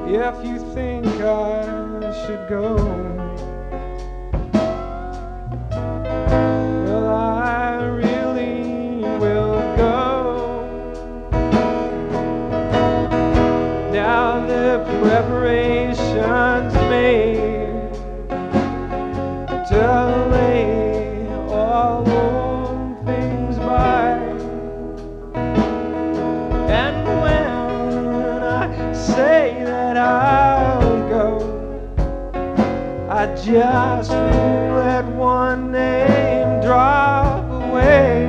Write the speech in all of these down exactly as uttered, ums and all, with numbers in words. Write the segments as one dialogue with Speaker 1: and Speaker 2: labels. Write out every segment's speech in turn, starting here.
Speaker 1: if you think I should go. Well, I really will go. Now the preparations made to lay all old things by. And when I say that I'll go, I just won't let one name drop away.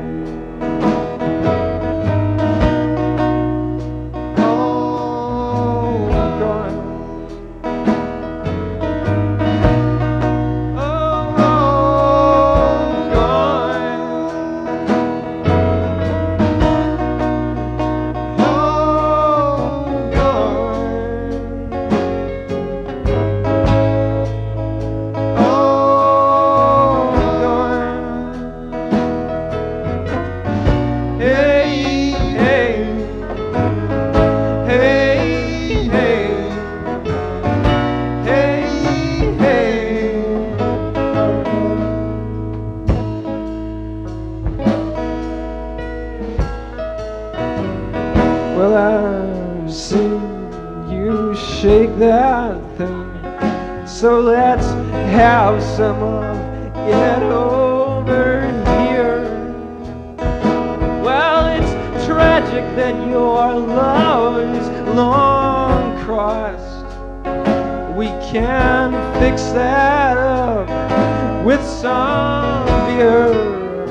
Speaker 1: Oh, I'm going. Oh, I'm going. Oh, I'm going. Oh, I'm going. Hey, hey. Hey, hey. Hey, hey. Well, I've seen you shake that thing, so let's have some of it over here. Well, it's tragic that your love is long crossed. We can fix that up with some beer.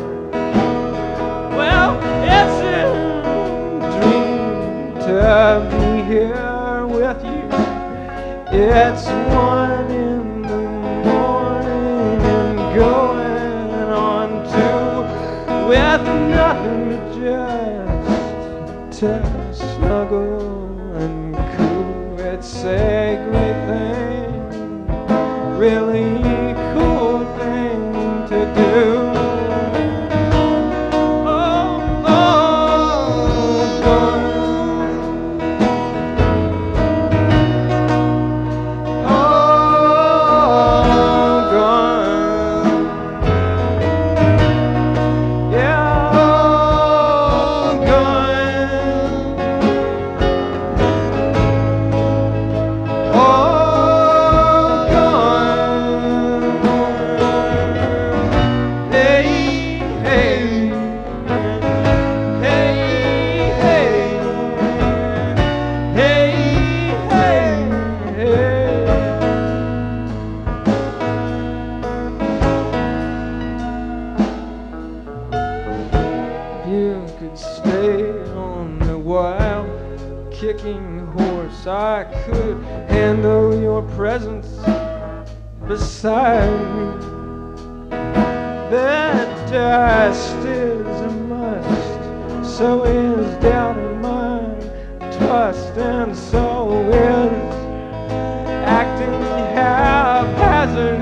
Speaker 1: Well, it's a dream to be here with you. It's one in the morning and going on two, with nothing but just to snuggle and coo. It's a great thing, really cool thing to do. Oh, oh, darling. You could stay on the wild kicking horse. I could handle your presence beside me. That dust is a must, so is doubt in mind, trust, and so is acting haphazard.